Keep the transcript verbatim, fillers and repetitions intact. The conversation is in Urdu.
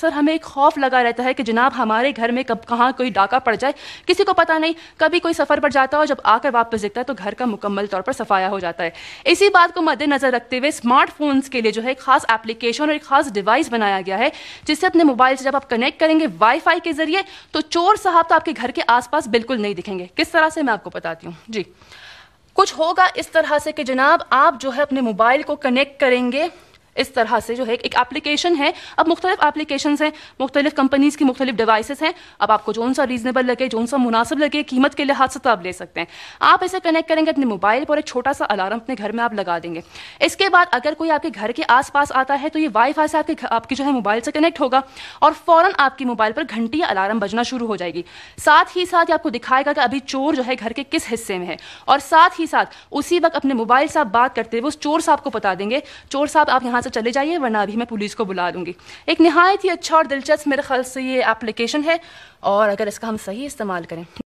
اکثر ہمیں ایک خوف لگا رہتا ہے کہ جناب ہمارے گھر میں کب کہاں کوئی ڈاکہ پڑ جائے، کسی کو پتہ نہیں، کبھی کوئی سفر پر جاتا ہو، جب آ کر واپس دکھتا ہے تو گھر کا مکمل طور پر صفایا ہو جاتا ہے۔ اسی بات کو مد نظر رکھتے ہوئے اسمارٹ فونز کے لیے جو ہے ایک خاص ایپلیکیشن اور ایک خاص ڈیوائس بنایا گیا ہے، جس سے اپنے موبائل سے جب آپ کنیکٹ کریں گے وائی فائی کے ذریعے تو چور صاحب تو آپ کے گھر کے آس پاس بالکل نہیں دکھیں گے۔ کس طرح سے میں آپ کو بتاتی ہوں جی۔ کچھ ہوگا اس طرح سے کہ جناب آپ جو ہے اپنے موبائل کو کنیکٹ کریں گے اس طرح سے، جو ہے ایک اپلیکیشن ہے، اب مختلف اپلیکیشنز ہیں، مختلف کمپنیز کی مختلف ڈیوائسز ہیں، اب آپ کو جون سا ریزنیبل لگے، جون سا مناسب لگے قیمت کے لحاظ سے تو آپ لے سکتے ہیں۔ آپ اسے کنیکٹ کریں گے اپنے موبائل پر، ایک چھوٹا سا الارم اپنے گھر میں آپ لگا دیں گے۔ اس کے بعد اگر کوئی آپ کے گھر کے آس پاس آتا ہے تو یہ وائی فائی سے آپ کے آپ کی جو ہے موبائل سے کنیکٹ ہوگا اور فوراً آپ کی موبائل پر گھنٹی یا الارم بجنا شروع ہو جائے گی۔ ساتھ ہی ساتھ یہ آپ کو دکھائے گا کہ ابھی چور جو ہے گھر کے کس حصے میں ہے، اور ساتھ ہی ساتھ اسی وقت اپنے موبائل سے آپ بات کرتے ہوئے اس چور صاحب کو بتا دیں گے، چور صاحب آپ یہاں سے چلے جائیے ورنہ ابھی میں پولیس کو بلا دوں گی۔ ایک نہایت ہی اچھا اور دلچسپ میرے خیال سے یہ ایپلیکیشن ہے، اور اگر اس کا ہم صحیح استعمال کریں